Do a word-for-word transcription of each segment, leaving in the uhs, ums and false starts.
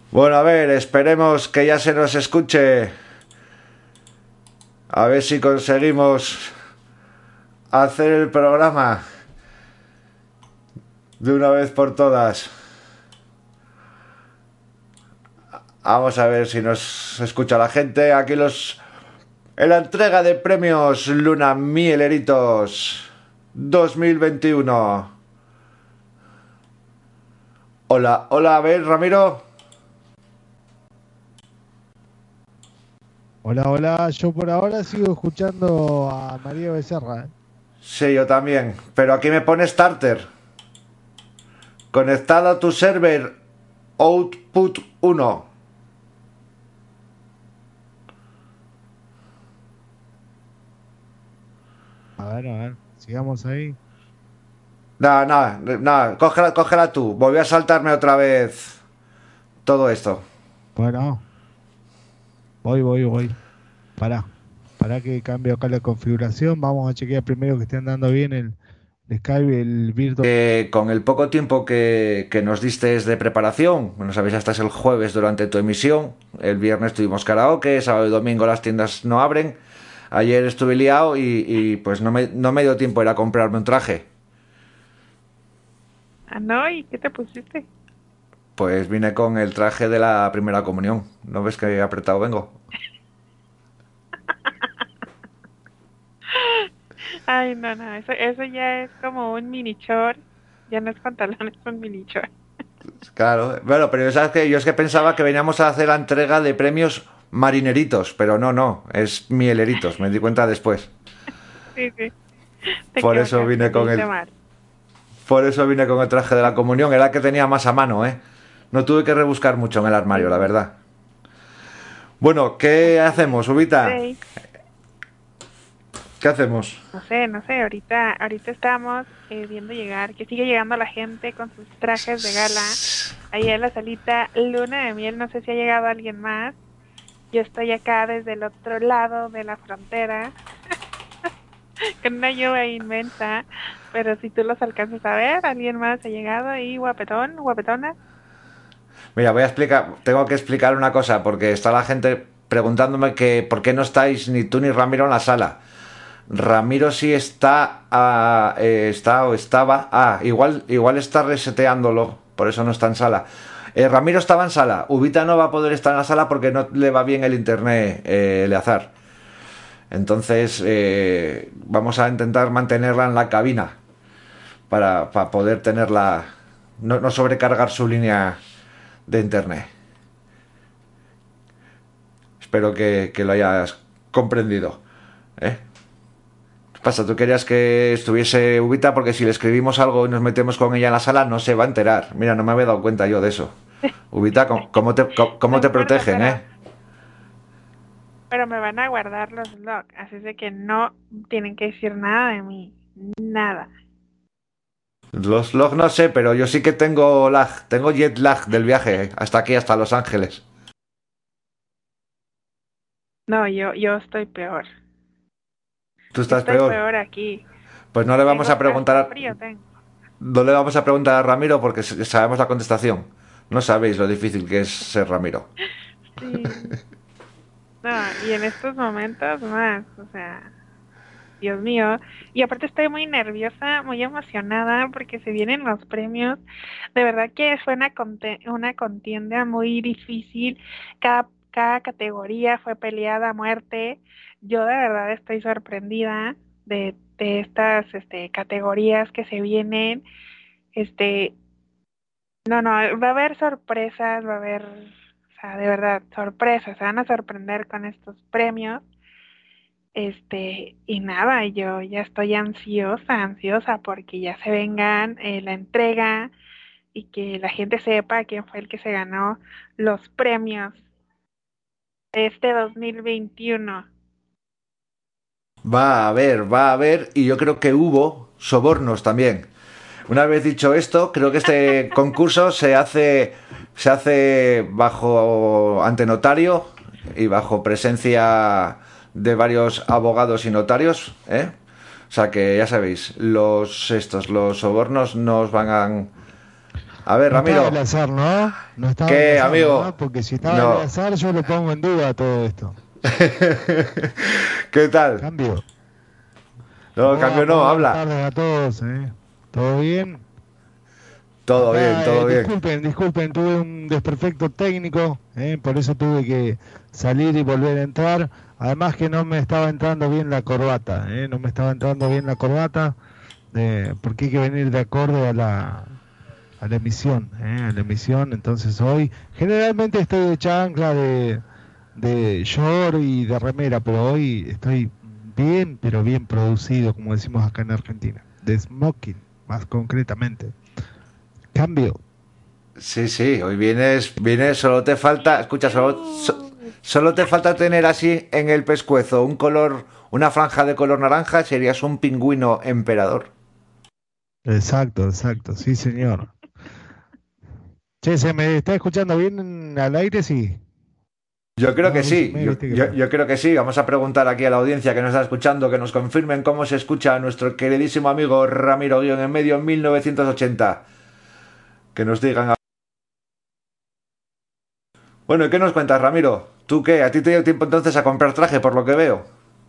Bueno, a ver, esperemos que ya se nos escuche. A ver si conseguimos hacer el programa de una vez por todas. Vamos a ver si nos escucha la gente. Aquí los... En la entrega de premios Luna Mieleritos dos mil veintiuno. Hola, hola, a ver, Ramiro. Hola, hola, yo por ahora sigo escuchando a María Becerra. Sí, yo también. Pero aquí me pone starter. Conectado a tu server Output uno. A ver, a ver, sigamos ahí. Nada, nada, nada. Cógela, cógela tú. Volví a saltarme otra vez todo esto. Bueno, voy, voy, voy. Pará, pará que cambio acá la configuración. Vamos a chequear primero que estén dando bien el, el Skype, el Virtual. Eh, con el poco tiempo que, que nos diste de preparación, bueno, sabéis, hasta es el jueves durante tu emisión. El viernes tuvimos karaoke, sábado y domingo las tiendas no abren. Ayer estuve liado y, y pues no me, no me dio tiempo de ir a comprarme un traje. Ah, no, ¿y qué te pusiste? Pues vine con el traje de la primera comunión. ¿No ves que apretado vengo? Ay, no, no, eso, eso ya es como un mini short. Ya no es pantalón, es un mini short. Claro, bueno, pero sabes que yo es que pensaba que veníamos a hacer la entrega de premios marineritos, pero no, no, es mieleritos, me di cuenta después. Sí, sí, te Por eso equivocaste, vine con leíste el, mal. por eso vine con el traje de la comunión, era el que tenía más a mano, ¿eh? No tuve que rebuscar mucho en el armario, la Sí, verdad. Bueno, ¿qué así hacemos, es. Ubita? Sí, ¿Qué hacemos? no sé, no sé, ahorita, ahorita estamos eh, viendo llegar, que sigue llegando la gente con sus trajes de gala. Ahí en la salita Luna de Miel, no sé si ha llegado alguien más. Yo estoy acá desde el otro lado de la frontera, con una lluvia inmensa, pero si tú los alcanzas a ver, alguien más ha llegado ahí, guapetón, guapetona. Mira, voy a explicar, tengo que explicar una cosa, porque está la gente preguntándome que por qué no estáis ni tú ni Ramiro en la sala. Ramiro sí está, ah, eh, está o estaba. Ah, igual, igual está reseteándolo, por eso no está en sala. Eh, Ramiro estaba en sala. Ubita no va a poder estar en la sala porque no le va bien el internet, eh, Eleazar. Entonces, eh, vamos a intentar mantenerla en la cabina para, para poder tenerla. No, no sobrecargar su línea de internet. Espero que, que lo hayas comprendido. ¿Eh? ¿Qué pasa? ¿Tú querías que estuviese Ubita? Porque si le escribimos algo y nos metemos con ella en la sala, no se va a enterar. Mira, no me había dado cuenta yo de eso. Ubita, ¿cómo, cómo te, cómo, No cómo te importa, protegen, pero, eh? pero me van a guardar los logs, así es de que no tienen que decir nada de mí, nada. Los logs no sé, pero yo sí que tengo lag. Tengo jet lag del viaje hasta aquí, hasta Los Ángeles. No, yo, yo estoy peor. ¿Tú Yo estás estoy peor? peor aquí. Pues no le vamos Tengo a hasta preguntar. frío tengo. No le vamos a preguntar a Ramiro porque sabemos la contestación. No sabéis lo difícil que es ser Ramiro. Sí. No, y en estos momentos más, o sea, Dios mío. Y aparte estoy muy nerviosa, muy emocionada porque se vienen los premios. De verdad que fue una, conte- una contienda muy difícil. Cada, cada categoría fue peleada a muerte. Yo de verdad estoy sorprendida de, de estas este, categorías que se vienen. Este, no, no, va a haber sorpresas, va a haber, o sea, de verdad, sorpresas. Se van a sorprender con estos premios. Este, y nada, yo ya estoy ansiosa, ansiosa porque ya se vengan eh, la entrega y que la gente sepa quién fue el que se ganó los premios de este dos mil veintiuno. Va a haber, va a haber, y yo creo que hubo sobornos también. Una vez dicho esto, creo que este concurso se hace, se hace bajo ante notario y bajo presencia de varios abogados y notarios, ¿eh? O sea que ya sabéis, los estos, los sobornos no os van a, A ver, No estaba Ramiro. el azar, ¿no? No estaba ¿Qué, el azar, amigo? ¿no? Porque si estaba No. el azar, yo lo pongo en duda todo esto. ¿Qué tal? Cambio. No, Hola, cambio muy no, buenas habla. tardes a todos, ¿eh? ¿Todo bien? Todo bien, Acá, eh, todo bien. disculpen, disculpen, tuve un desperfecto técnico, ¿eh? Por eso tuve que salir y volver a entrar. Además que no me estaba entrando bien la corbata, ¿eh? No me estaba entrando bien la corbata, eh, porque hay que venir de acorde a la, a la emisión, ¿eh? A la emisión. Entonces hoy, generalmente estoy de chancla, de, de short y de remera, pero hoy estoy bien, pero bien producido, como decimos acá en Argentina, de smoking, más concretamente. Cambio. Sí, sí, hoy vienes, vienes, solo te falta, escucha, solo, so- solo te falta tener así en el pescuezo un color, una franja de color naranja, serías un pingüino emperador. Exacto, exacto, sí, señor. Che, ¿se me está escuchando bien al aire? Sí. Yo creo No, que sí, avísenme, yo, viste que yo, no. yo creo que sí. Vamos a preguntar aquí a la audiencia que nos está escuchando que nos confirmen cómo se escucha a nuestro queridísimo amigo Ramiro Guión en medio en mil novecientos ochenta. Que nos digan. Bueno, ¿y qué nos cuentas, Ramiro? ¿Tú qué? ¿A ti te dio tiempo entonces a comprar traje, por lo que veo?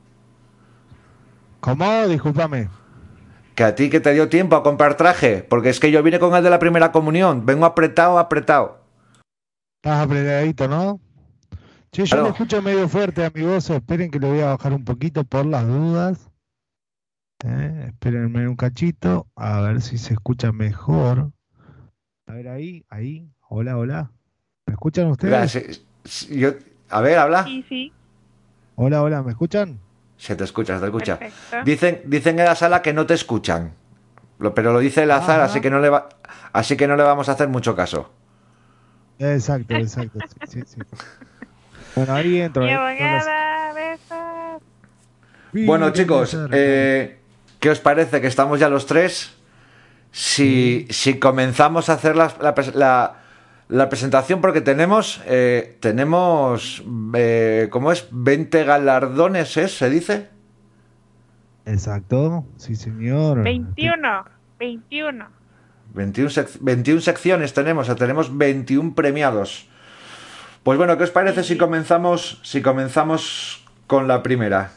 ¿Cómo? Discúlpame. Que a ti que te dio tiempo a comprar traje, porque es que yo vine con el de la primera comunión, vengo apretado, apretado. Estás apretadito, ¿no? Che, yo me Claro. escucho medio fuerte, amigos. Esperen que le voy a bajar un poquito por las dudas. Eh, espérenme un cachito, a ver si se escucha mejor. A ver ahí, ahí. Hola, hola. ¿Me escuchan Mira, ustedes? si- si- yo, a ver, habla. Sí, sí, Hola, hola, ¿me escuchan? Se te escucha, se te escucha. perfecto. Dicen, dicen en la sala que no te escuchan. Lo- pero lo dice el azar, así Ajá. que no le va, así que no le vamos a hacer mucho caso. Exacto, exacto. Sí, sí, sí. Bueno, ahí entro, Mi ahí entro las... abogada, besos. Bueno, Mírenme chicos, cerca. eh, ¿qué os parece que estamos ya los tres? Si, Sí, si comenzamos a hacer la, la pres- la- la presentación, porque tenemos, eh, tenemos, eh, ¿cómo es? veinte galardones, ¿es? ¿Se dice? exacto. Sí, señor. Estoy- veintiuno, veintiuno. veintiuna, sec- veintiuna secciones tenemos, o sea, tenemos veintiún premiados. Pues bueno, ¿qué os parece si Sí. comenzamos, si comenzamos con la primera?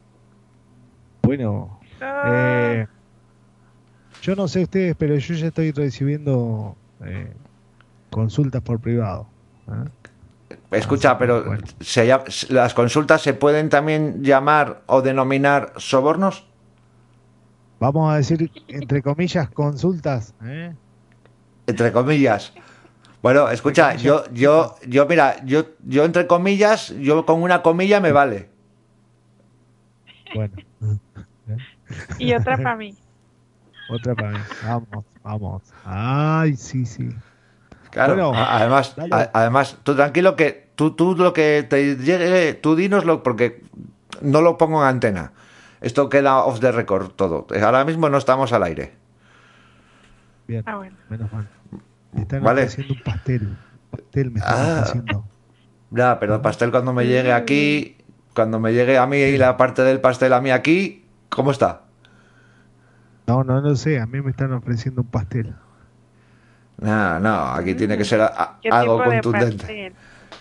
Bueno, Ah, eh, yo no sé ustedes, pero yo ya estoy recibiendo eh, consultas por privado. ¿Eh? Así Escucha, que, pero bueno, ¿se llama- ¿las consultas se pueden también llamar o denominar sobornos? vamos a decir, entre comillas, consultas. ¿Eh? Entre comillas. Bueno, Entre escucha, comillas, yo, yo, consultas. yo, mira, yo, yo entre comillas, yo con una comilla me vale. Bueno. ¿Eh? y otra para mí. Otra para mí. Vamos, vamos. Ay, sí, sí. Claro, Bueno, a- además, dale. a- además, tú tranquilo que tú, tú lo que te llegue, tú dinoslo porque no lo pongo en antena. Esto queda off the record todo. Ahora mismo no estamos al aire, Bien, Ah, bueno. menos mal. Me están ¿vale? ofreciendo un pastel. Un pastel me están Ah, ofreciendo. ya, pero el ¿Mm? pastel cuando me llegue Uh, aquí, cuando me llegue a mí y ¿Qué? la parte del pastel a mí aquí, ¿cómo está? No, no, no sé. A mí me están ofreciendo un pastel. No, no, aquí tiene que mm, ser a- a- ¿Qué algo tipo de contundente. pastel?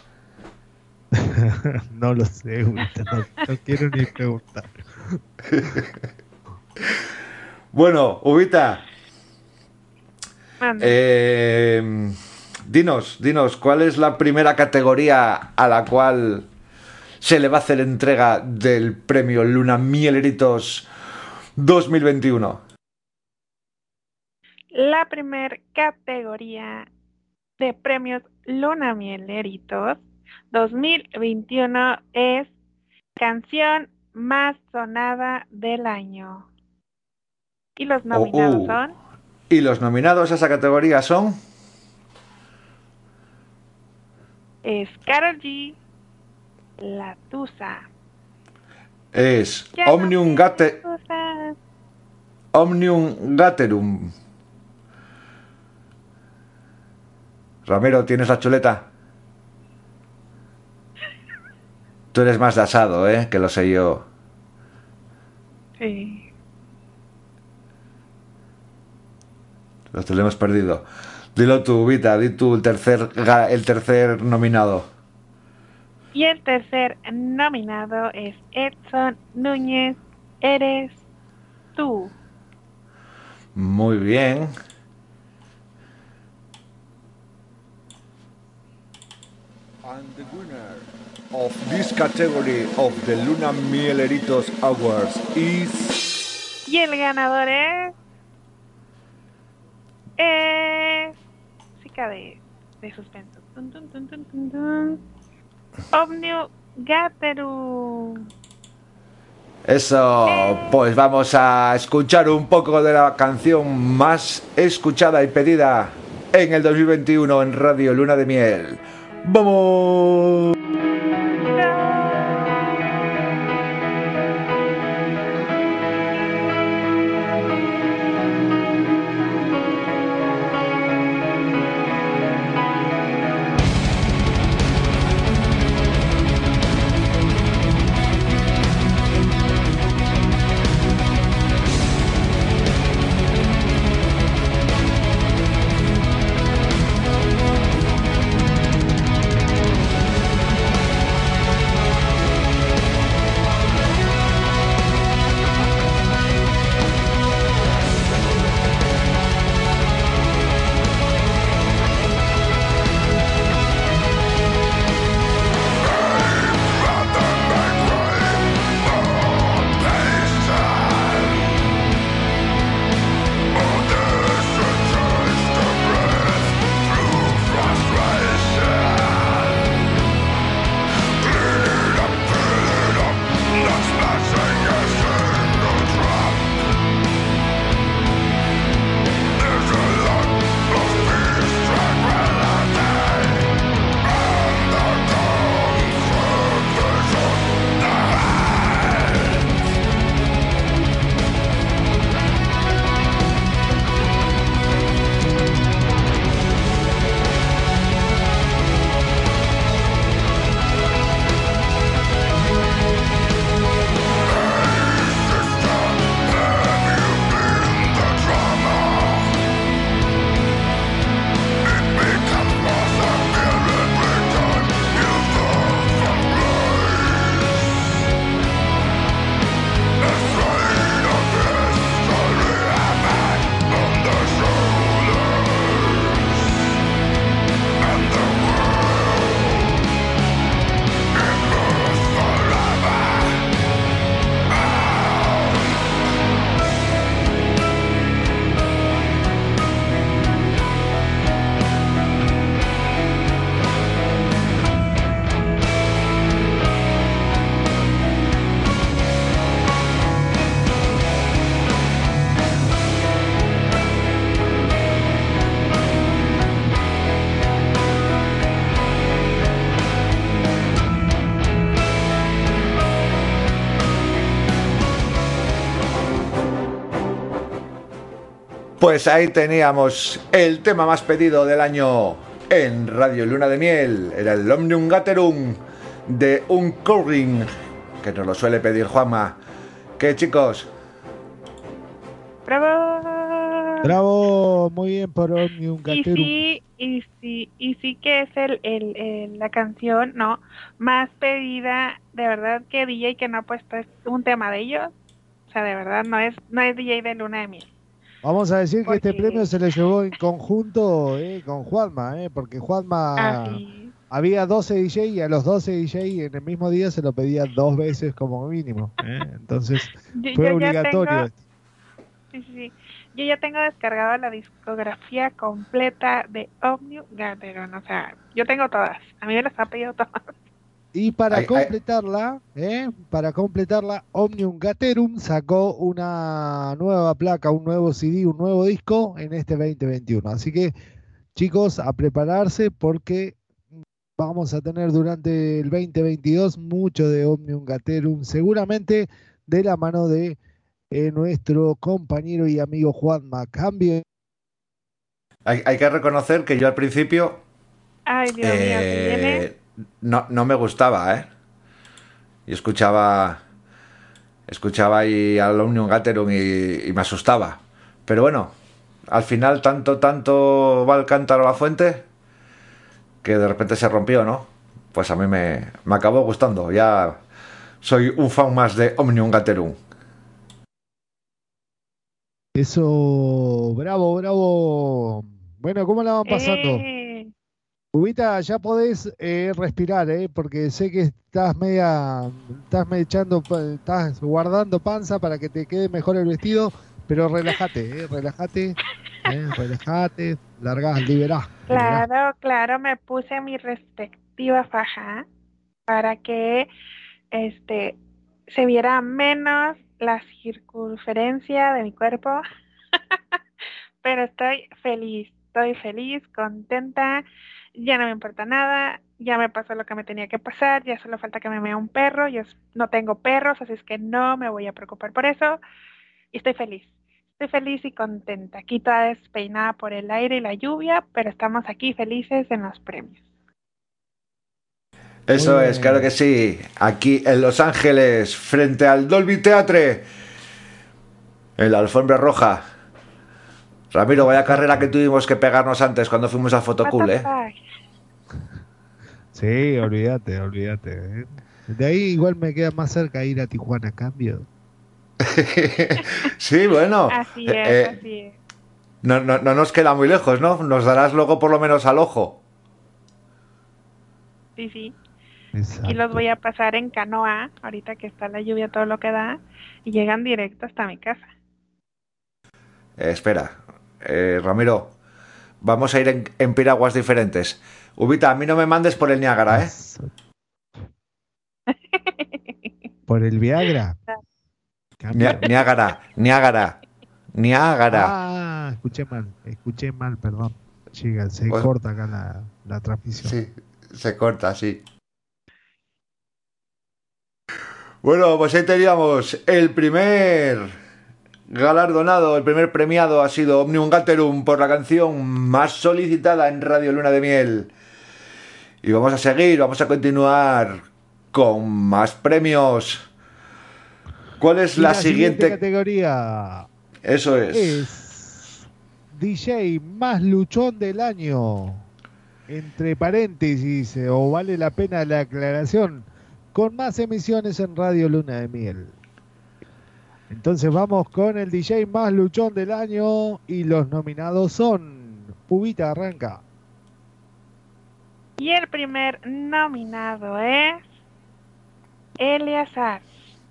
No lo sé, Gurita, no, no quiero ni preguntar. Bueno, Ubita, Mande. eh, dinos, dinos, ¿cuál es la primera categoría a la cual se le va a hacer entrega del premio Luna Mieleritos dos mil veintiuno? La primer categoría de premios Luna Mieleritos dos mil veintiuno es canción más sonada del año. Y los Oh, nominados uh. son Y los nominados a esa categoría son... es Karol G, La Tusa. Es Ya no Omnium, tienes Gate, excusas. Omnium Gaterum. Ramiro, ¿tienes la chuleta? Tú eres más de asado, ¿eh? Que lo sé yo. Sí. Lo tenemos perdido. Dilo tú, Vita, di tú el tercer, el tercer nominado. Y el tercer nominado es Edson Núñez, Eres Tú. Muy bien. And the winner of this category of the Luna Mieleritos Awards is... Y el ganador es... Es... Música de, de suspenso. Tun, tun, tun, tun, tun, tun. Omnium Gatherum. Eso, Eh. pues vamos a escuchar un poco de la canción más escuchada y pedida en el dos mil veintiuno en Radio Luna de Miel. ¡Vamos! Pues ahí teníamos el tema más pedido del año en Radio Luna de Miel. Era el Omnium Gatherum de Uncurring, que nos lo suele pedir Juanma. ¿Qué, chicos? ¡Bravo! Bravo, muy bien por Omnium Y Gatherum. sí, y sí, y sí que es el, el, el- la canción, ¿no? Más pedida, de verdad que D J que no ha puesto es un tema de ellos. O sea, de verdad, no es, no es D J de Luna de Miel. Vamos a decir que este Porque- premio se le llevó en conjunto eh, con Juanma, eh, porque Juanma Así. había doce D J y a los doce D J en el mismo día se lo pedía dos veces como mínimo. eh. Entonces Yo- fue yo ya obligatorio. tengo- esto. Sí, sí, sí. Yo ya tengo descargada la discografía completa de Omnium Gatherum. O sea, yo tengo todas. A mí me las ha pedido todas. Y para Ay, ay. completarla, eh, para completarla, Omnium Gatherum sacó una nueva placa, un nuevo C D, un nuevo disco en este veinte veintiuno. Así que, chicos, a prepararse porque vamos a tener durante el veinte veintidós mucho de Omnium Gatherum, seguramente de la mano de eh, nuestro compañero y amigo Juanma. Cambio. Hay, hay que reconocer que yo al principio Ay, Dios mío, se viene. eh, no, no me gustaba, ¿eh? Y escuchaba escuchaba ahí al Omnium Gatherum y, y me asustaba. Pero bueno, al final tanto, tanto va el cántaro a la fuente que de repente se rompió, ¿no? Pues a mí me, me acabó gustando. Ya soy un fan más de Omnium Gatherum. Eso, bravo, bravo. Bueno, ¿cómo la van pasando? Eh, Ubita, ya podés eh, respirar, ¿eh? Porque sé que estás media, estás me echando, pa- estás guardando panza para que te quede mejor el vestido, pero relájate, ¿eh? Relájate, ¿eh? Relájate, largás, liberá, liberá. claro, claro, me puse mi respectiva faja para que este se viera menos la circunferencia de mi cuerpo, pero estoy feliz, estoy feliz, contenta, ya no me importa nada, ya me pasó lo que me tenía que pasar, ya solo falta que me vea un perro, yo s- no tengo perros, así es que no me voy a preocupar por eso, y estoy feliz. Estoy feliz y contenta, aquí toda despeinada por el aire y la lluvia, pero estamos aquí felices en los premios. Muy Eso es, claro bien. que sí. Aquí en Los Ángeles, frente al Dolby Theatre, en la alfombra roja. Ramiro, vaya carrera que tuvimos que pegarnos antes cuando fuimos a What Fotocool, the ¿eh? fuck? Sí, olvídate, olvídate, ¿eh? De ahí igual me queda más cerca ir a Tijuana, a cambio. Sí, bueno. Así eh, es, eh, así es. no, no, no nos queda muy lejos, ¿no? Nos darás luego por lo menos al ojo. Sí, sí. Aquí los Exacto. voy a pasar en canoa, ahorita que está la lluvia todo lo que da, y llegan directo hasta mi casa. Eh, espera, eh, Ramiro, vamos a ir en, en piraguas diferentes. Ubita, a mí no me mandes por el Niágara, ¿eh? Eso. Por el Viagra, Nia- cambio. Niágara, Niágara, Niágara. Ah, escuché mal, escuché mal, perdón. Chica, se Pues, corta acá la, la transmisión. sí, se corta, sí. Bueno, pues ahí teníamos el primer galardonado, el primer premiado ha sido Omnium Gatherum por la canción más solicitada en Radio Luna de Miel. Y vamos a seguir, vamos a continuar con más premios. ¿Cuál es Y la la siguiente siguiente? categoría Eso es. es D J más luchón del año. Entre paréntesis, eh, o vale la pena la aclaración, con más emisiones en Radio Luna de Miel. Entonces vamos con el D J más luchón del año y los nominados son Pubita, arranca. Y el primer nominado es Eleazar.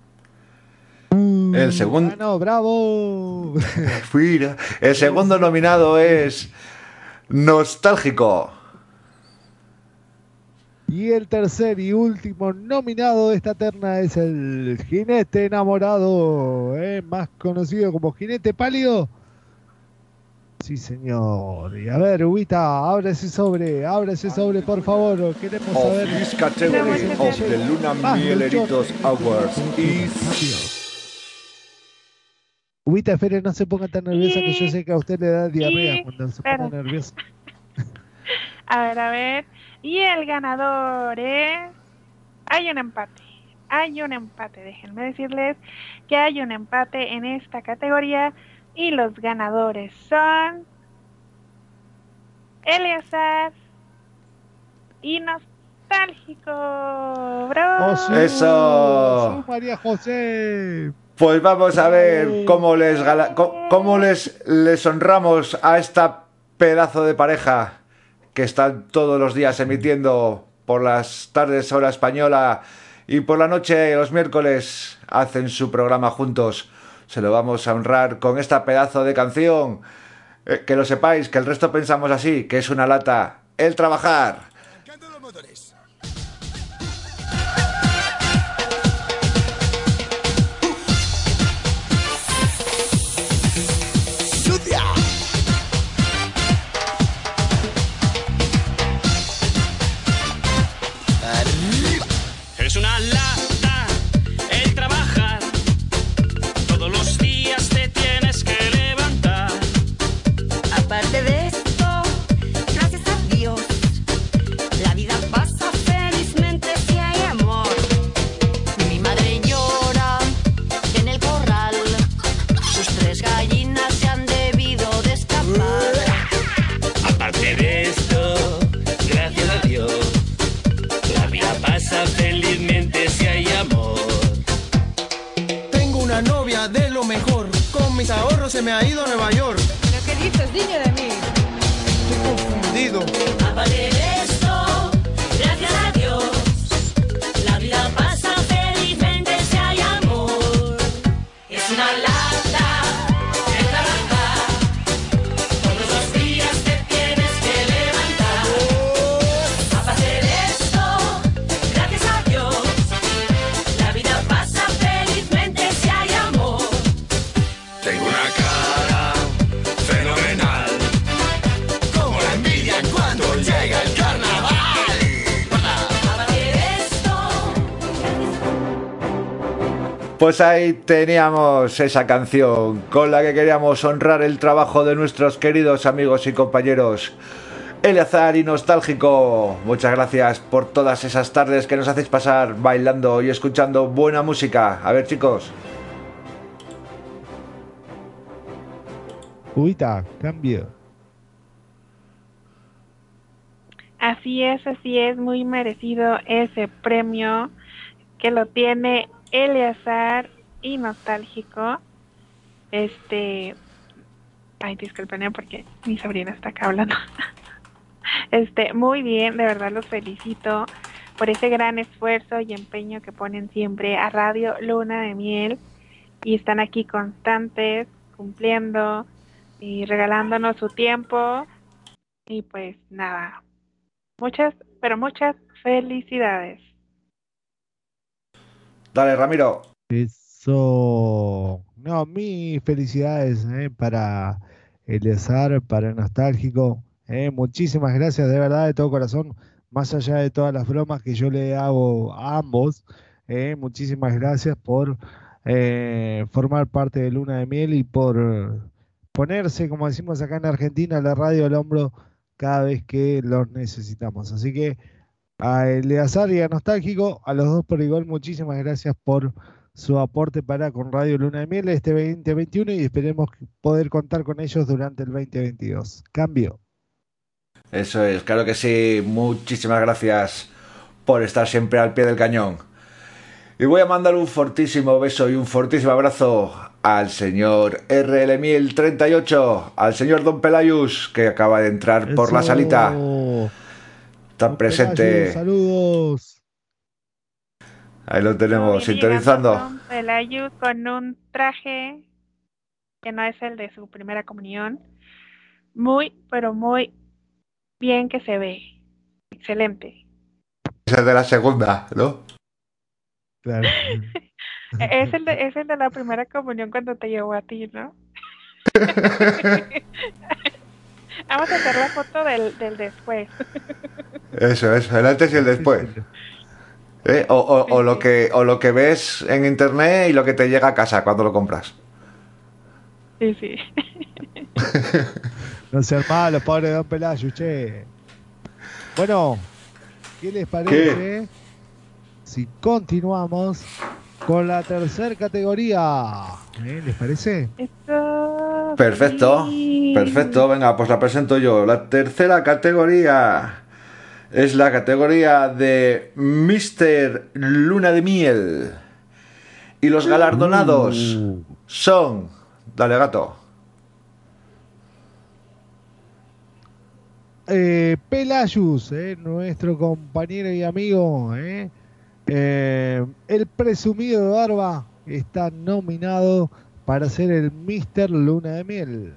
El segundo. Ganó, bravo. Fuera. El segundo nominado es Nostálgico. Y el tercer y último nominado de esta terna es el Jinete Enamorado, ¿eh? Más conocido como Jinete Pálido. Sí, señor. Y a ver, Ubita, abre ese sobre, abre ese sobre, por favor. Queremos Of saber. this category of the Luna Mieleritos Awards is. Ubita, espere, no se ponga tan nerviosa, que yo sé que a usted le da diarrea y- cuando se espera. pone nerviosa. A ver, a ver. Y el ganador es... Hay un empate. Hay un empate. Déjenme decirles que hay un empate en esta categoría. Y los ganadores son... Eleazar y Nostálgico. ¡Bravo! ¡Oh, sí! Eso. ¡Sí, María José! Pues vamos a ver cómo les gala- cómo, cómo les, les honramos a esta pedazo de pareja que están todos los días emitiendo por las tardes hora española y por la noche los miércoles hacen su programa juntos. Se lo vamos a honrar con esta pedazo de canción. Eh, que lo sepáis, que el resto pensamos así, que es una lata. El trabajar. Arrancando los motores. ¡Sucia! Arriba. Es una lata el trabajar. Todos los días te tienes que levantar. Aparte de esto, gracias a Dios, la vida pasa felizmente si hay amor. Mi madre llora en el corral, sus tres gallinas se han debido de escapar. se me ha ido a Nueva York. ¿Pero qué dices, niño de mí? Estoy confundido. Aparte de esto, gracias a Dios, la vida pasa felizmente si hay amor. Es una lata de trabajar, todos los días te tienes que levantar. Aparte de esto, gracias a Dios, la vida pasa felizmente si hay amor. Tengo una cara fenomenal, como la envidia cuando llega el carnaval. Aparte de esto, Pues ahí teníamos esa canción con la que queríamos honrar el trabajo de nuestros queridos amigos y compañeros Eleazar y Nostálgico. Muchas gracias por todas esas tardes que nos hacéis pasar bailando y escuchando buena música. A ver, chicos. Ubita, cambio. Así es, así es, muy merecido ese premio que lo tiene Eleazar y Nostálgico. Este, ay, disculpen porque mi sobrina está acá hablando. Este, muy bien, de verdad los felicito por ese gran esfuerzo y empeño que ponen siempre a Radio Luna de Miel y están aquí constantes, cumpliendo y regalándonos su tiempo y pues nada, muchas, pero muchas felicidades. Dale, Ramiro. Eso. No, mis felicidades eh, para Eleazar, para Nostálgico. eh, muchísimas gracias, de verdad, de todo corazón. Más allá de todas las bromas que yo le hago a ambos, eh, muchísimas gracias por eh, formar parte de Luna de Miel y por eh, ponerse, como decimos acá en Argentina, la radio al hombro cada vez que los necesitamos. Así que a Eleazar y a Nostálgico, a los dos por igual, muchísimas gracias por su aporte para con Radio Luna de Miel este veinte veintiuno y esperemos poder contar con ellos durante el veinte veintidós. Cambio. Eso es, claro que sí. Muchísimas gracias por estar siempre al pie del cañón. Y voy a mandar un fortísimo beso y un fortísimo abrazo al señor R L Miel treinta y ocho, al señor Don Pelayus, que acaba de entrar por la Eso. salita. Tan Don presente. Pelayus, saludos. Ahí lo tenemos, Muy bien, sintonizando. Don Pelayus con un traje que no es el de su primera comunión. Muy, pero muy bien que se ve. Excelente. Ese es de la segunda, ¿no? Claro. Es el, de, es el de la primera comunión cuando te llevó a ti, ¿no? Vamos a hacer la foto del, del después. Eso es, el antes y el después. ¿Eh? O, o, o, lo que, o lo que ves en internet y lo que te llega a casa cuando lo compras. Sí, sí. No sean malos, pobre Don Pelayus, che. Bueno, ¿qué les parece ¿Qué? si continuamos con la tercera categoría? ¿Eh? ¿Les parece? Esto, Perfecto, sí. perfecto. Venga, pues la presento yo. La tercera categoría es la categoría de míster Luna de Miel. Y los galardonados Uh. son... Dale, gato. Eh, Pelayus, eh, nuestro compañero y amigo, eh, eh, el presumido de barba, está nominado para ser el míster Luna de Miel.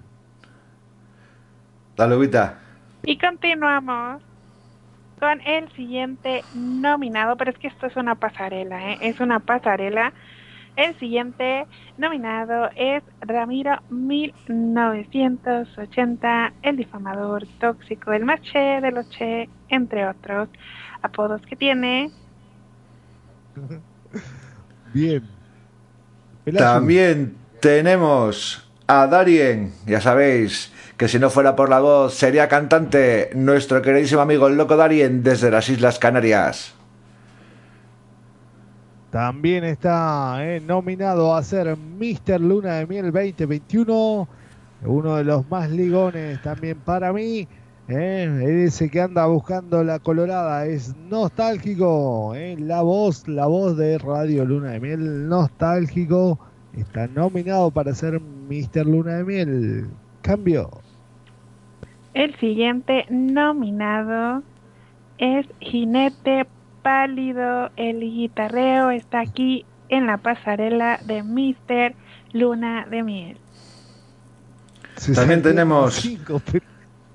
Dale, Ubita. Y continuamos con el siguiente nominado, pero es que esto es una pasarela, ¿eh? Es una pasarela. El siguiente nominado es Ramiro mil novecientos ochenta, el difamador tóxico, el más che de los che, entre otros apodos que tiene. Bien. Pelayus. También tenemos a Darien. Ya sabéis que si no fuera por la voz sería cantante, nuestro queridísimo amigo el loco Darien desde las Islas Canarias. También está eh, nominado a ser míster Luna de Miel veinte veintiuno, uno de los más ligones también para mí. Eh, ese que anda buscando la colorada es Nostálgico, eh, la voz, la voz de Radio Luna de Miel, Nostálgico, está nominado para ser míster Luna de Miel. Cambio. El siguiente nominado es Jinete Pálido. El guitarreo está aquí en la pasarela de míster Luna de Miel. También tenemos... Cinco, pero...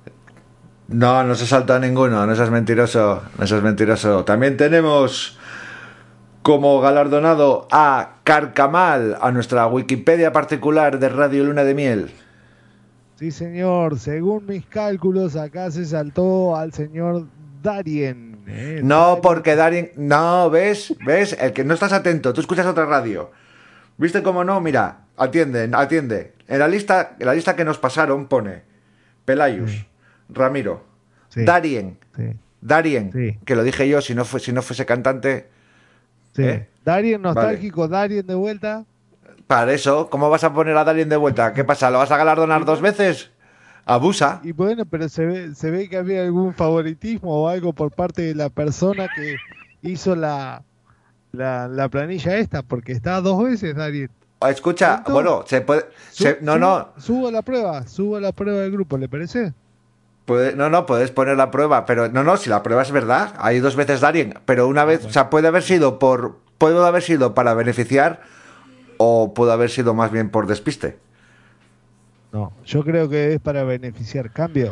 No, no se salta ninguno, no seas mentiroso, no seas mentiroso. También tenemos como galardonado a Carcamal, a nuestra Wikipedia particular de Radio Luna de Miel. Sí, señor. Según mis cálculos, acá se saltó al señor Darien. ¿eh? No, Darien. porque Darien... No, ¿ves? ¿Ves? El que no estás atento, tú escuchas otra radio. ¿Viste cómo no? Mira, atiende, atiende. En la lista, en la lista que nos pasaron pone Pelayus, Sí. Ramiro, Sí. Darien, Sí, Darien, Sí. que lo dije yo, si no, fue, si no fuese cantante... sí. ¿Eh? Darien nostálgico, Darien de vuelta. Para eso, ¿cómo vas a poner a Darien de vuelta? ¿Qué pasa? ¿Lo vas a galardonar dos veces? Abusa. Y bueno, pero se ve, se ve que había algún favoritismo o algo por parte de la persona que hizo la, la, la planilla esta, porque está dos veces Darien. Escucha, ¿Cuánto? bueno, se puede... Su- se- no, su- no, Subo la prueba, subo la prueba del grupo, ¿le parece? puede- no, no, puedes poner la prueba, pero no, no, si la prueba es verdad, hay dos veces Darien, pero una vez, o sea, puede haber sido por, puede haber sido para beneficiar o puede haber sido más bien por despiste. No, yo creo que es para beneficiar. Cambio.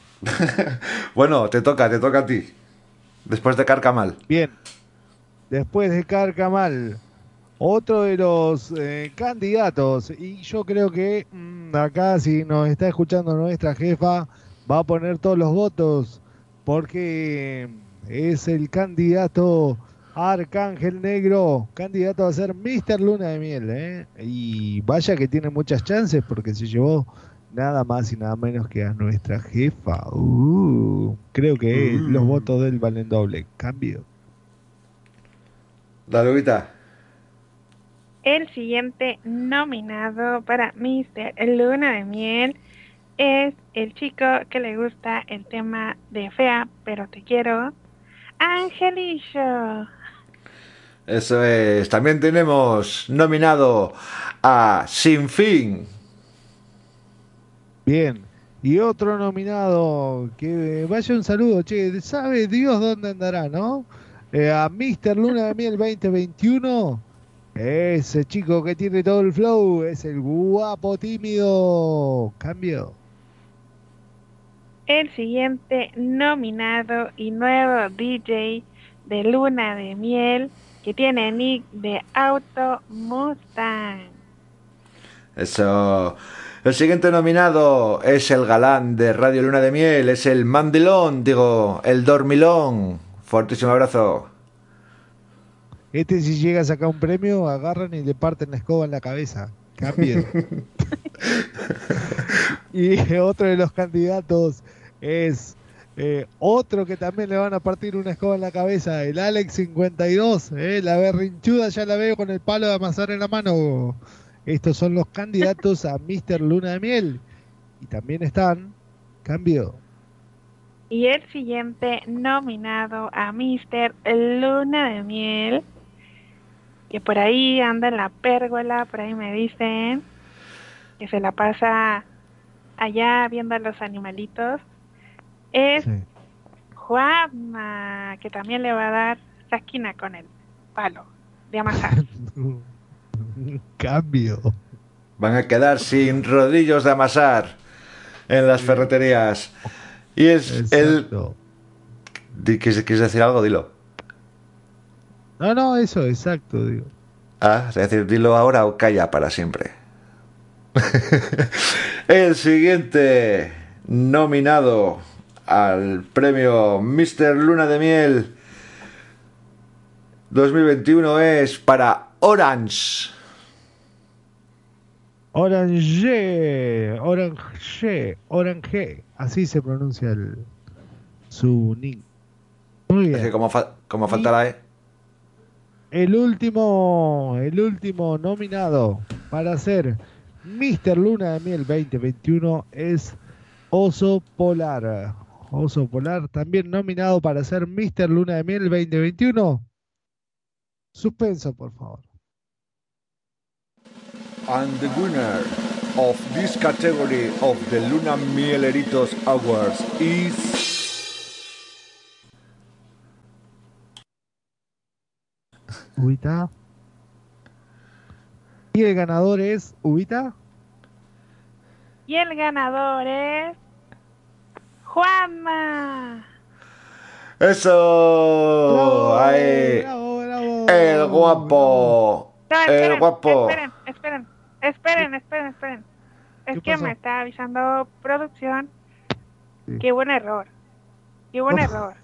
Bueno, te toca, te toca a ti. Después de Carcamal. Bien. Después de Carcamal, otro de los eh, candidatos, y yo creo que mm, acá si nos está escuchando nuestra jefa, va a poner todos los votos, porque es el candidato Arcángel Negro, candidato a ser míster Luna de Miel, ¿eh? Y vaya que tiene muchas chances, porque se llevó nada más y nada menos que a nuestra jefa. Uh, creo que Uh. los votos del valen doble. Cambio. La Lubita. El siguiente nominado para míster Luna de Miel es el chico que le gusta el tema de Fea, pero te quiero, Angelillo. Eso es. También tenemos nominado a Sin Fin. Bien. Y otro nominado, que vaya un saludo, che, ¿sabe Dios dónde andará, no? Eh, a míster Luna de Miel veinte veintiuno. Ese chico que tiene todo el flow, es el guapo tímido. Cambio. El siguiente nominado y nuevo D J de Luna de Miel, que tiene nick de Auto Mustang. Eso. El siguiente nominado es el galán de Radio Luna de Miel, es el mandilón, digo, el dormilón. Fortísimo abrazo. Este si llega a sacar un premio, agarran y le parten la escoba en la cabeza. Cambio. Y otro de los candidatos es eh, otro que también le van a partir una escoba en la cabeza, el Alex cincuenta y dos, eh, la berrinchuda ya la veo con el palo de amasar en la mano. Estos son los candidatos a míster Luna de Miel. Y también están, cambio. Y el siguiente nominado a míster Luna de Miel, que por ahí anda en la pérgola, por ahí me dicen, que se la pasa allá viendo a los animalitos, es Sí. Juanma, que también le va a dar esquina con el palo de amasar. Cambio. Van a quedar sin rodillos de amasar en las ferreterías. Y es Exacto. el... Di- ¿Quieres quieres decir algo? Dilo. No, no, eso, exacto, digo. Ah, es decir, dilo ahora o calla para siempre. El siguiente nominado al premio míster Luna de Miel dos mil veintiuno es para Orange. Orange, Orange, Orange, así se pronuncia el, su nick. Muy Es que bien. como, fa- como falta la E. El último, el último nominado para ser míster Luna de Miel veinte veintiuno es Oso Polar. Oso Polar también nominado para ser míster Luna de Miel veinte veintiuno. Suspenso, por favor. And the winner of this category of the Luna Mieleritos Awards is... Ubita. Y el ganador es Ubita. Y el ganador es Juanma. ¡Eso! Bravo, ¡Ahí! bravo, bravo. ¡El guapo! No, ¡El esperen, guapo! esperen, esperen, esperen, esperen, esperen. Es ¿Qué que pasó? me está avisando producción Sí. que hubo un error. Que hubo un Oh. error.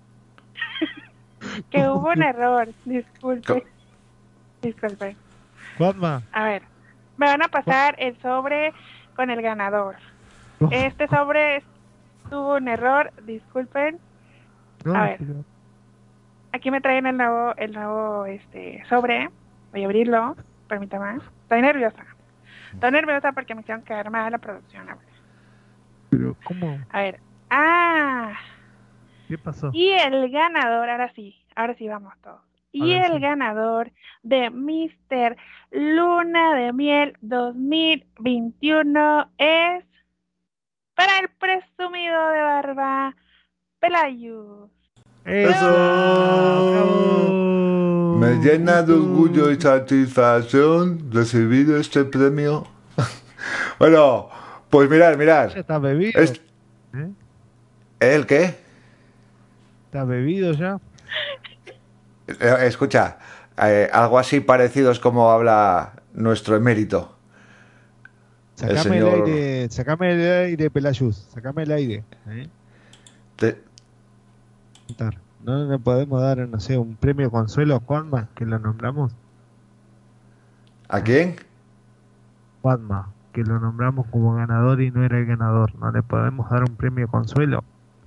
Que hubo un error. Disculpe. Disculpe. Juanma. A ver, me van a pasar el sobre con el ganador. No, Este sobre tuvo un error, disculpen. no, a ver. pero- Aquí me traen el nuevo, el nuevo este sobre. Voy a abrirlo, permítame. Estoy nerviosa. Estoy nerviosa porque me hicieron quedar mal la producción. A ver. pero ¿cómo? A ver. Ah, ¿Qué pasó? y el ganador, ahora sí, ahora sí vamos todos. Y Ahora el sí. ganador de míster Luna de Miel dos mil veintiuno es para el presumido de barba Pelayus. ¡Eso! ¡Bravo! Me llena de orgullo y satisfacción recibir este premio. Bueno, pues mirad, mirad. ¿Ya está bebido? Es- ¿Eh? ¿El qué? ¿Está bebido ya? Eh, Escucha, eh, algo así parecido es como habla nuestro emérito. Sacame el, señor- aire, sacame el aire, Pelayus, sacame el aire. ¿eh? Te- Contar. ¿No le podemos dar, no sé, un premio consuelo a Juanma, que lo nombramos? ¿A quién? Juanma, que lo nombramos como ganador y no era el ganador. ¿No le podemos dar un premio consuelo?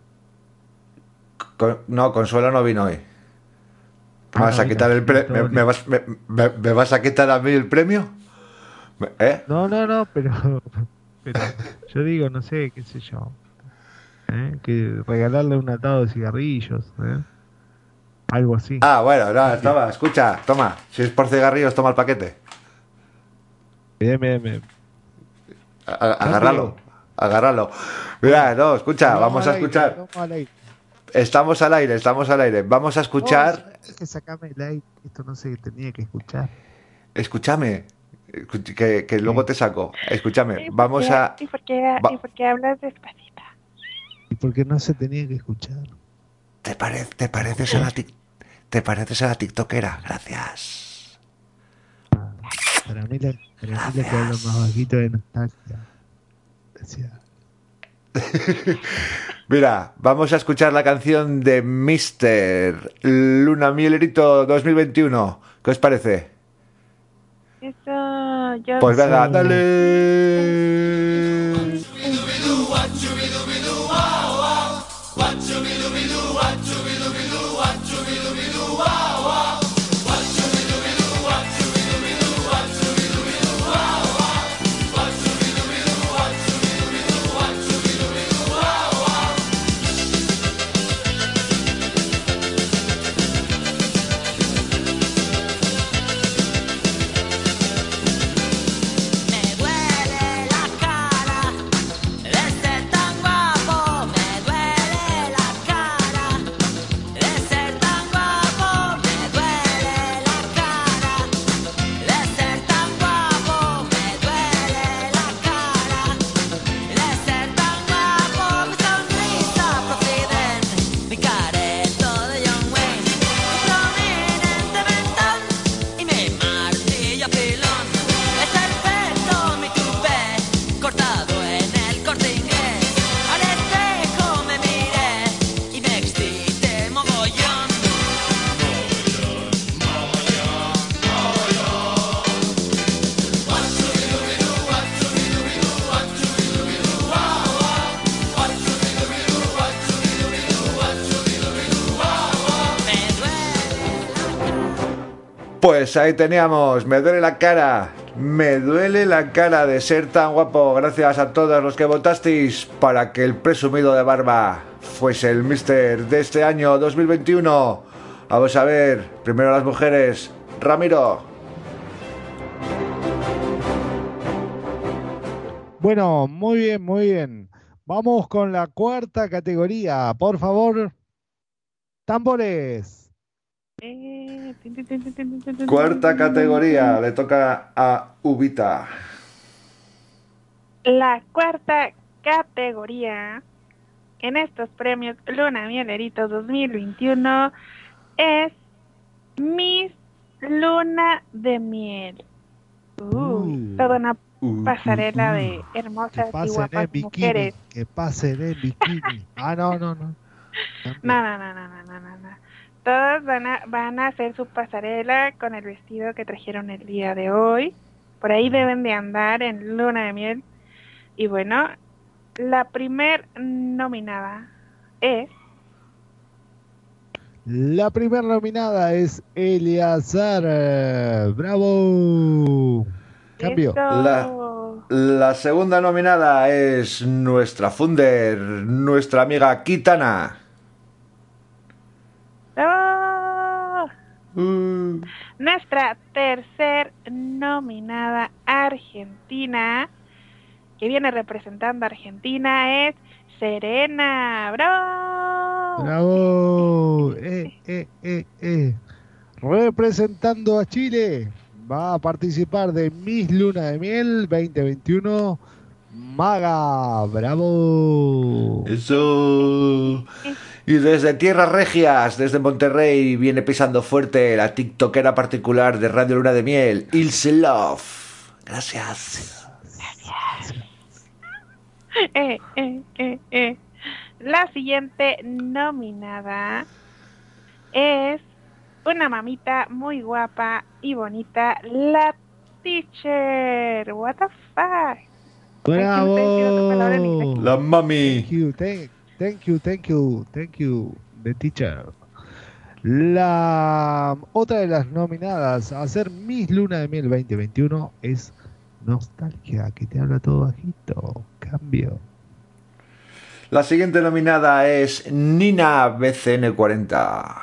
Con- no, Consuelo no vino hoy. ¿Me Ah, vas no a vino, quitar el sí, premio? todo ¿Me, me vas, me- me- me vas a quitar a mí el premio? Me- ¿Eh? No, no, no, pero, pero yo digo, no sé, qué sé yo. ¿eh? Que regalarle un atado de cigarrillos, ¿eh? Algo así. Ah, bueno, no, estaba, escucha, toma, si es por cigarrillos, toma el paquete. Bien, bien, bien. A- a- agárralo, agárralo. Mira, no, escucha, vamos a al aire, escuchar. vamos al aire. Estamos al aire, estamos al aire. Vamos a escuchar. No, que sacame el aire. Esto no se tenía que escuchar. Escúchame, escuch- que, que luego te saco. Escúchame, ¿Y por vamos qué- a. ¿Y por qué, va- y por qué hablas despacito? ¿Y por qué no se tenía que escuchar? ¿Te, pare- te pareces a la tic- te pareces a la tiktokera? Gracias. Para mí, la, para mí la que habla más bajito de nostalgia. Decía, Mira, vamos a escuchar la canción de míster Luna Mielerito dos mil veintiuno. ¿Qué os parece? Eso, yo Pues venga, Sí. dale. Me duele la cara de ser tan guapo, me duele la cara de ser tan guapo, me duele la cara de ser tan guapo, me duele la cara de ser tan guapo, mi sonrisa procedente, mi careto de John Wayne, mi prominente mentón y mi martillo pilón. Es el pelo, mi tupé, cortado en el Corte Inglés. Al espejo me miré y me excité mogollón. Me duele. Pues ahí teníamos, me duele la cara, me duele la cara de ser tan guapo. Gracias a todos los que votasteis para que el presumido de barba fuese el míster de este año dos mil veintiuno. Vamos a ver, primero las mujeres. Ramiro. Bueno, muy bien, muy bien. Vamos con la cuarta categoría. Por favor, tambores. Eh, tin, tin, tin, tin, tin, tin, tin, Cuarta tin. categoría, le toca a Ubita. La cuarta categoría en estos premios Luna Mieleritos dos mil veintiuno es Miss Luna de Miel. Uy, Uh, toda una Uh, uh, pasarela uh. de que hermosas y pasen en guapas bikini. mujeres. Que pasen en bikini. Ah, no, no, no. Cambio. No, no, no, no, no, no, no, no. Todos van a, van a hacer su pasarela con el vestido que trajeron el día de hoy. Por ahí deben de andar en Luna de Miel. Y bueno, la primer nominada es... La primera nominada es Eleazar. eh, ¡Bravo! Cambio. La, Eso. la segunda nominada es nuestra Funder, nuestra amiga Kitana. ¡Bravo! Uh. Nuestra tercer nominada Argentina, que viene representando a Argentina, es Serena. ¡Bravo! ¡Bravo! Eh, eh, eh, eh. Representando a Chile, va a participar de Miss Luna de Miel veinte veintiuno, Maga. ¡Bravo! Eso. Y desde Tierras Regias, desde Monterrey, viene pisando fuerte la tiktokera particular de Radio Luna de Miel, Ilse Love. Gracias. Eh, eh, eh, eh. La siguiente nominada es una mamita muy guapa y bonita, la teacher. What the fuck. Ay, siempre decir otra palabra en inglés. ¡Bravo! La Thank mami. you, thank, thank you, thank you, thank you, the teacher. La otra de las nominadas a ser Miss Luna de Miel veinte veintiuno es Nostalgia, que te habla todo bajito. Cambio. La siguiente nominada es Nina B C N cuarenta.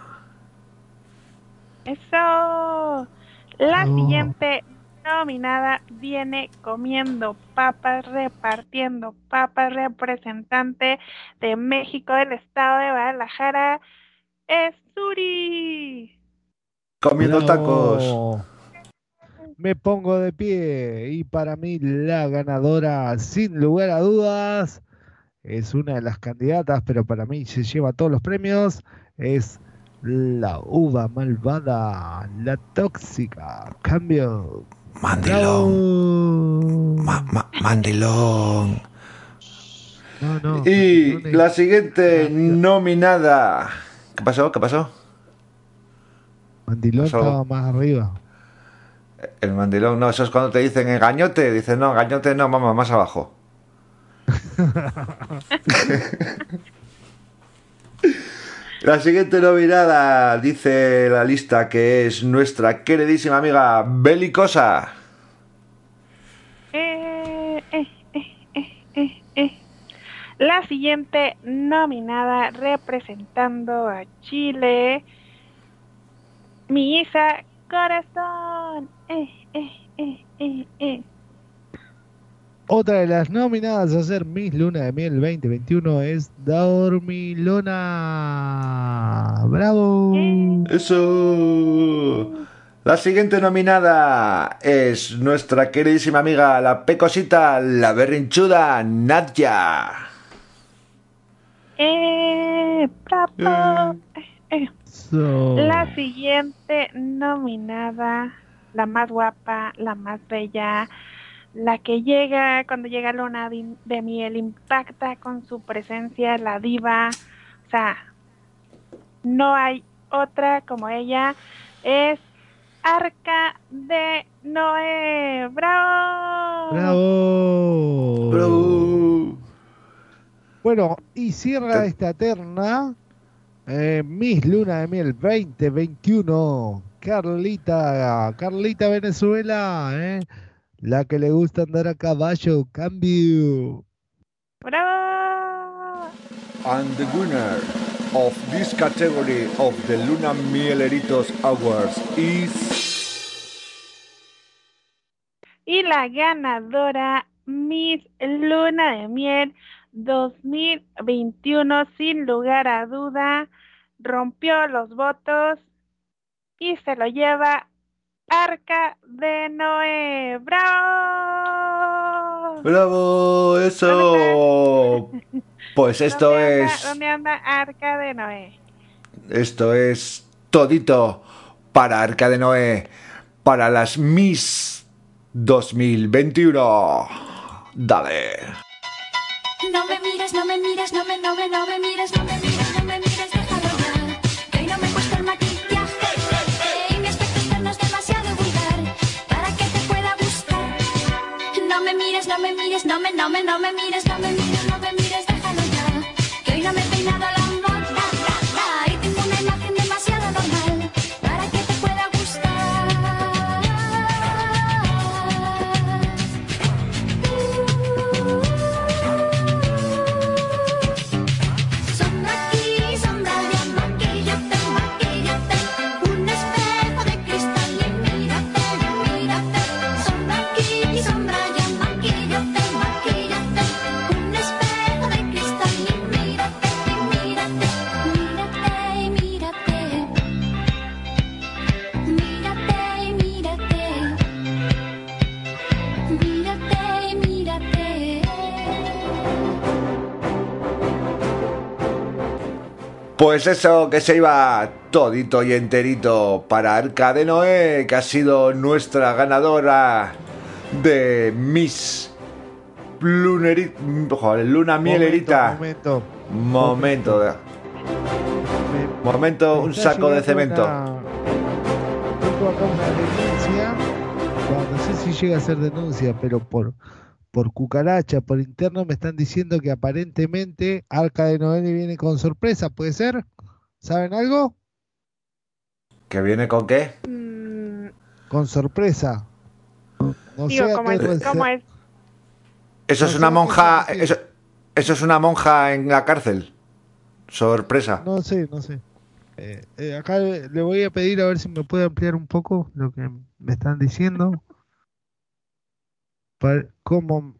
Eso. La Oh. siguiente nominada viene comiendo papas, repartiendo papas, representante de México del estado de Guadalajara, es Suri. Comiendo tacos. Bravo. Me pongo de pie y para mí la ganadora, sin lugar a dudas, es una de las candidatas, pero para mí se lleva todos los premios, es la uva malvada, la tóxica. Cambio. Mandilón. Bravo. Ma- ma- mandilón. No, no. Y Mandilón es- la siguiente Mandilón. nominada. ¿Qué pasó? ¿Qué pasó? Mandilón ¿Pasó algo? estaba más arriba. El mandilón, no, eso es cuando te dicen engañote. Dicen, no, engañote no, mamá, más abajo. La siguiente nominada, dice la lista, que es nuestra queridísima amiga Belicosa. Eh, eh, eh, eh, eh, eh. La siguiente nominada representando a Chile, mi Isa Corazón. Eh, eh, eh, eh, eh. Otra de las nominadas a ser Miss Luna de Miel veinte veintiuno es Dormilona. ¡Bravo! Eso. La siguiente nominada es nuestra queridísima amiga, la pecosita, la berrinchuda Nadia. Eh, bravo. Eh, eh. So, La siguiente nominada, la más guapa, la más bella, la que llega cuando llega Luna de, de Miel, impacta con su presencia, la diva. O sea, no hay otra como ella. Es Arca de Noé. ¡Bravo! ¡Bravo! Bravo. Bueno, y cierra esta terna eh, Miss Luna de Miel veinte veintiuno. Carlita, Carlita Venezuela, ¿eh? La que le gusta andar a caballo. Cambio. ¡Bravo! And the winner of this category of the Luna Mieleritos Awards is... Y la ganadora Miss Luna de Miel dos mil veintiuno, sin lugar a duda, rompió los votos y se lo lleva Arca de Noé. ¡Bravo! ¡Bravo! ¡Eso! Pues esto ¿Dónde anda, es... ¿Dónde anda Arca de Noé? Esto es todito para Arca de Noé, para las Miss dos mil veintiuno. Dale. No me mires, no me mires, no me, no me, no me mires, no me mires, no me mires, déjalo ya. Que hoy no me he puesto el maquillaje y mi aspecto externo es demasiado vulgar para que te pueda buscar. No me mires, no me mires, no me, no me, no me mires, no me mires, no me mires, déjalo ya. Que hoy no me he peinado la moda y tengo una imagen demasiado normal para que te pueda gustar. Sombra aquí, sombra allá, maquíllate, maquíllate. Un espejo de cristal y mírate, mírate. Sombra aquí, sombra allá, maquíllate, maquíllate. Un espejo de cristal y mírate, mírate. Mírate, mírate. Mírate, mírate. Mírate, mírate. Pues eso, que se iba todito y enterito para Arca de Noé, que ha sido nuestra ganadora de Miss Luneri- joder, Luna Mielerita. Momento, Momento, de- me- momento, me un está saco de llegando cemento. una- tengo acá una denuncia. Bueno, no sé si llega a ser denuncia, pero por, por cucaracha, por interno, me están diciendo que aparentemente Arca de Noé viene con sorpresa. ¿Puede ser? ¿Saben algo? ¿Que viene con qué? Mm, Con sorpresa. No digo, sé a ¿cómo qué es? puede ¿Cómo ser. es? Eso No es sé una a qué monja, se refiere. eso, eso es una monja en la cárcel. Sorpresa. No sé, no sé. Eh, eh, acá le le voy a pedir a ver si me puede ampliar un poco lo que me están diciendo. Pa- ¿Cómo?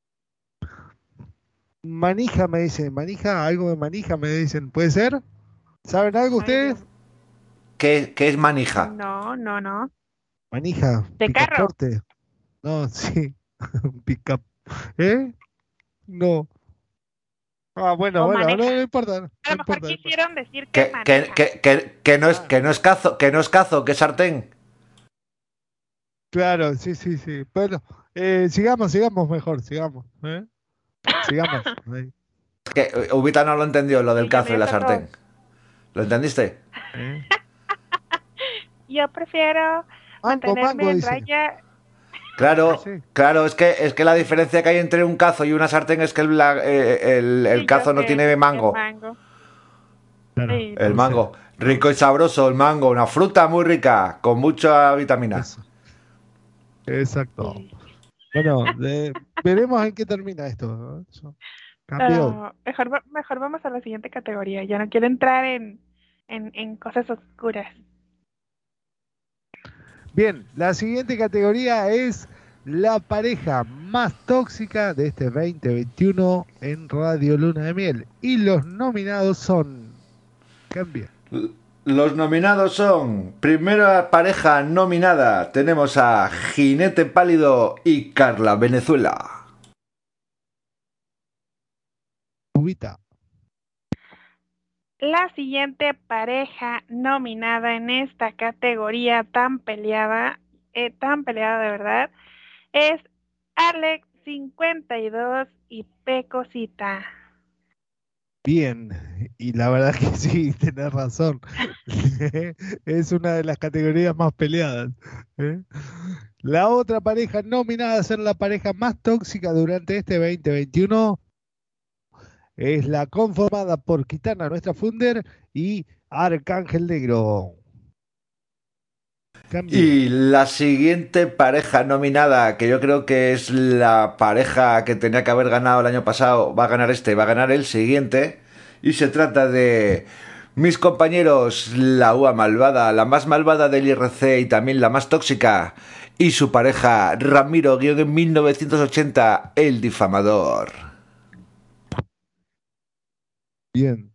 Manija me dicen, manija, algo de manija me dicen, ¿puede ser? ¿Saben algo Ay, ustedes? Dios. ¿Qué, qué es manija? No, no, no. Manija, ¿De carro? picaporte. No, sí, pica, ¿eh? No. Ah, bueno, ¿O bueno, no, maneja? no importa, no A lo mejor importa, no importa. quisieron decir que Que, que, maneja. que, que, que no es, Ah, que no es cazo, que no es cazo, que es sartén. claro, sí, sí, sí. Bueno, eh, sigamos, sigamos mejor, sigamos, ¿eh? Sigamos. Ahí, Es que eh, Ubita no lo entendió, lo del Sí, ya cazo y me la tocó. sartén. ¿Lo entendiste? ¿eh? Yo prefiero Mango, mantenerme mango, en dice. raya. Claro, Sí. claro, es que, es que la diferencia que hay entre un cazo y una sartén es que el, la- eh, el, el Sí, yo cazo no sé, tiene el mango. mango. Claro, Sí, El no mango. sé. Rico y sabroso el mango, una fruta muy rica, con mucha vitamina. Eso. Exacto. sí. Bueno, eh, veremos en qué termina esto, ¿no? Eso. Campeón. No, mejor, va- mejor vamos a la siguiente categoría. Ya no quiero entrar en, en, en cosas oscuras. Bien, la siguiente categoría es la pareja más tóxica de este veinte veintiuno en Radio Luna de Miel. Y los nominados son... Cambia. Los nominados son, primera pareja nominada, tenemos a Jinete Pálido y Carla Venezuela. Ubita. La siguiente pareja nominada en esta categoría tan peleada, eh, tan peleada de verdad, es Alex cincuenta y dos y Pecosita. Bien, y la verdad que sí, tenés razón. Es una de las categorías más peleadas. ¿eh? La otra pareja nominada a ser la pareja más tóxica durante este veinte veintiuno es la conformada por Kitana, nuestra funder, y Arcángel Negro. Cambio. Y la siguiente pareja nominada, que yo creo que es la pareja que tenía que haber ganado el año pasado, va a ganar este, va a ganar el siguiente. Y se trata de Mis compañeros, la U A malvada, la más malvada del I R C y también la más tóxica, y su pareja, Ramiro, guión en mil novecientos ochenta, el difamador. Bien.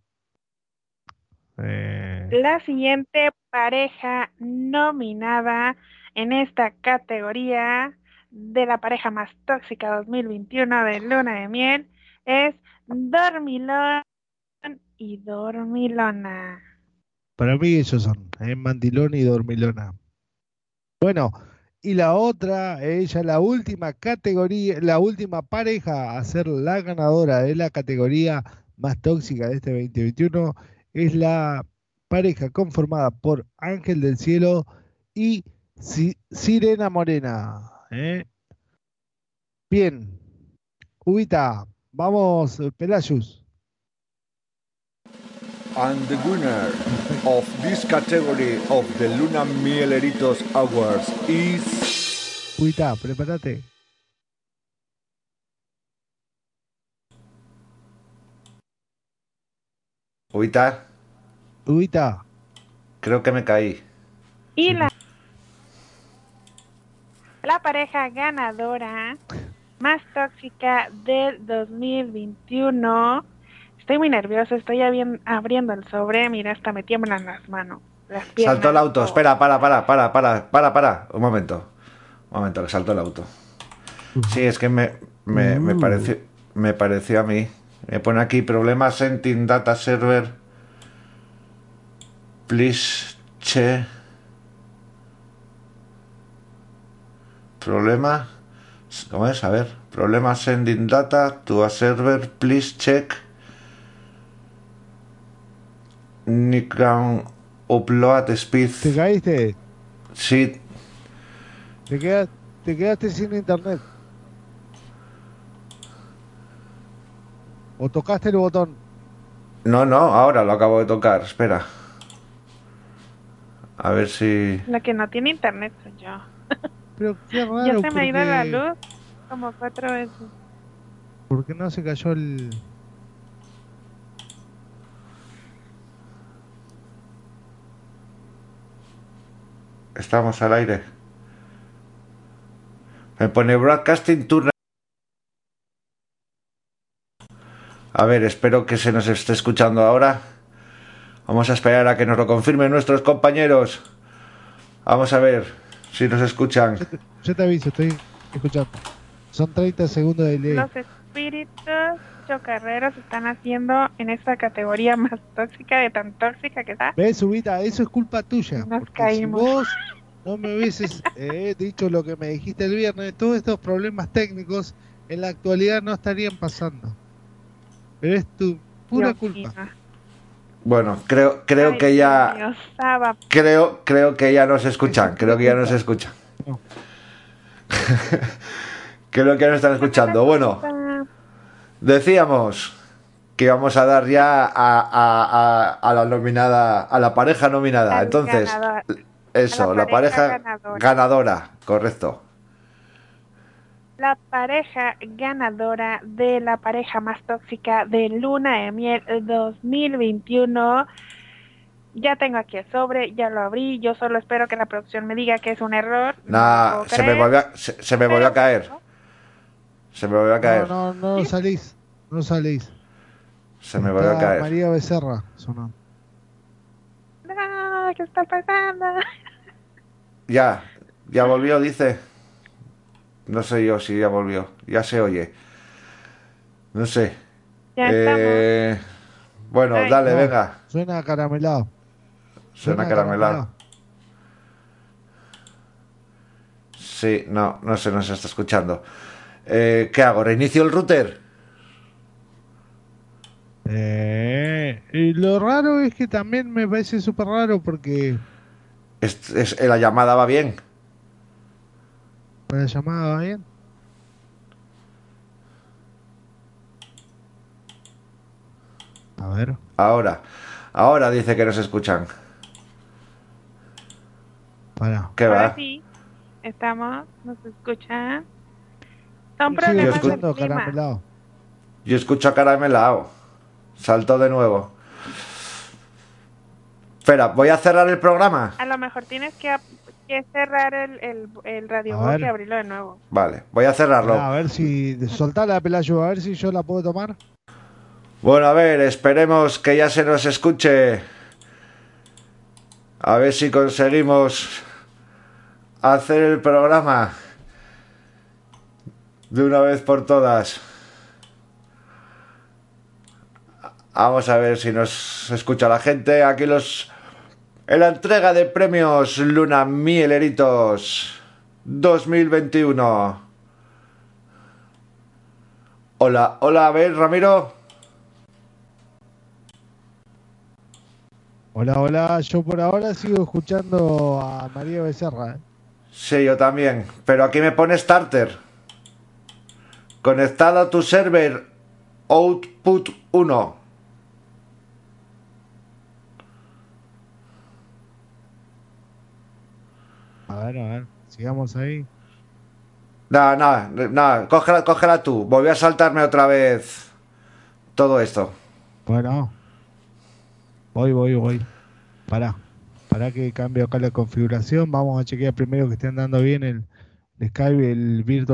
Eh, La siguiente pareja nominada en esta categoría de la pareja más tóxica dos mil veintiuno de Luna de Miel es Dormilón y Dormilona. para mí ellos son, eh, Mandilón y Dormilona. Bueno, y la otra, ella, la última categoría, la última pareja a ser la ganadora de la categoría más tóxica de este dos mil veintiuno es la pareja conformada por Ángel del Cielo y Si- Sirena Morena. ¿eh? Bien, Ubita, vamos, eh, Pelayus. And the winner of this category of the Luna Mieleritos Awards is... Ubita, prepárate. Ubita, Ubita, creo que me caí. Y la, la pareja ganadora más tóxica del dos mil veintiuno. Estoy muy nerviosa, estoy abri- abriendo el sobre. Mira, hasta me tiemblan las manos. Las piernas, Saltó el auto, todo. espera, para, para, para, para, para, para, un momento. Un momento, que saltó el auto. Sí, es que me, me, me Uh. pareció, me pareció a mí. Me pone aquí problemas Sending Data Server. Please check. Problema. ¿Cómo es? A ver. Problema Sending Data to a server. Please check. Nikon Upload Speed. ¿te caíste? Sí. ¿Te quedaste, te quedaste sin internet? ¿O tocaste el botón? No, no, ahora lo acabo de tocar. Espera. A ver si... La que no tiene internet soy yo. Pero qué raro, Ya se me ha ido la porque, luz como cuatro veces. porque no se cayó el... Estamos al aire. Me pone Broadcasting Turn. A ver, espero que se nos esté escuchando ahora. Vamos a esperar a que nos lo confirmen nuestros compañeros. Vamos a ver si nos escuchan. Yo te, yo te aviso, estoy escuchando. Son treinta segundos de delay. Los espíritus chocarreros están haciendo en esta categoría más tóxica, de tan tóxica que está. ¿Ves, Ubita? Eso es culpa tuya. Nos Porque caímos. si vos no me hubieses eh, dicho lo que me dijiste el viernes, todos estos problemas técnicos en la actualidad no estarían pasando. Pero es tu pura Dios culpa. mío. Bueno, creo, creo Ay, que ya... Dios, Saba. Creo, creo que ya nos escuchan. Creo que ya nos escuchan. No. Creo que ya nos están escuchando. Bueno, decíamos que íbamos a dar ya a, a, a, a la nominada, a la pareja nominada. Al Entonces, ganador. eso, A la la pareja, pareja ganadora. ganadora, correcto. La pareja ganadora de la pareja más tóxica de Luna de Miel dos mil veintiuno. Ya tengo aquí el sobre, ya lo abrí. Yo solo espero que la producción me diga que es un error. No lo Nah, puedo se me creer. volvió a, se, se me volvió a caer. Se me volvió a caer. No, no, no salís. No salís. Se me volvió a Está caer. María Becerra sonó. No, ¿qué está pasando? Ya, ya volvió, dice. No sé yo si ya volvió. Ya se oye. No sé. Ya Eh, bueno, Ay. dale, No, venga. Suena caramelado. Suena caramelado. Sí, no, no se nos está escuchando. Eh, ¿Qué hago? ¿Reinicio el router? Eh, y lo raro es que también me parece súper raro porque Es, es- la llamada va bien. la llamada va bien. A ver. Ahora. Ahora dice que nos escuchan. Para. ¿Qué Ahora va? sí, estamos, nos escuchan. Son Sigue problemas del escuchando clima. caramelado. Yo escucho a caramelao. Saltó de nuevo. Espera, voy a cerrar el programa. A lo mejor tienes que, ap- que cerrar el, el, el radio A book ver. y abrirlo de nuevo. Vale, voy a cerrarlo. A ver si soltala, Pelayo, a ver si yo la puedo tomar. Bueno, a ver, esperemos que ya se nos escuche. A ver si conseguimos hacer el programa de una vez por todas. Vamos a ver si nos escucha la gente. Aquí los... en la entrega de premios Luna Mieleritos dos mil veintiuno. Hola, hola, a ver, Ramiro. Hola, hola, yo por ahora sigo escuchando a María Becerra. ¿eh? Sí, yo también. Pero aquí me pone starter. Conectado a tu server Output uno. A ver, a ver, sigamos ahí. Nada, nada, nada. Cógela, cógela tú. Volví a saltarme otra vez todo esto. Bueno, voy, voy, voy. Pará, pará que cambio acá la configuración. Vamos a chequear primero que estén dando bien el, el Skype, el Virtual